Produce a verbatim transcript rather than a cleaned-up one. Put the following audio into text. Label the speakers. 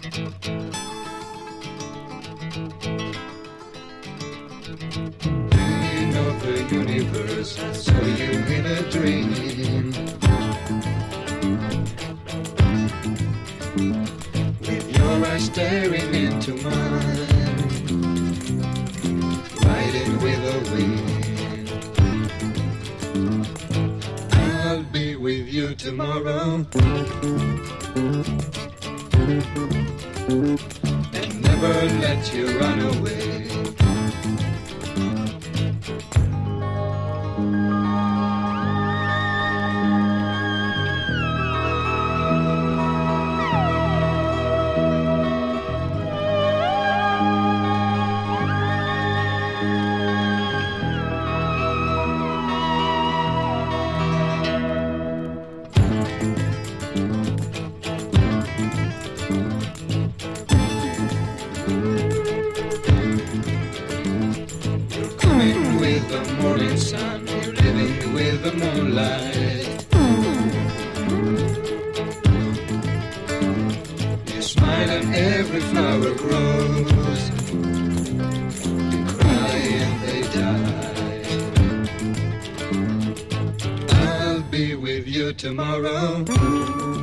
Speaker 1: Dreaming of the universe, I saw you in a dream. With your eyes staring into mine, riding with the wind. I'll be with you tomorrow, and never let you run away. With the morning sun, you're living with the moonlight. You smile and every flower grows. You cry and they die. I'll be with you tomorrow.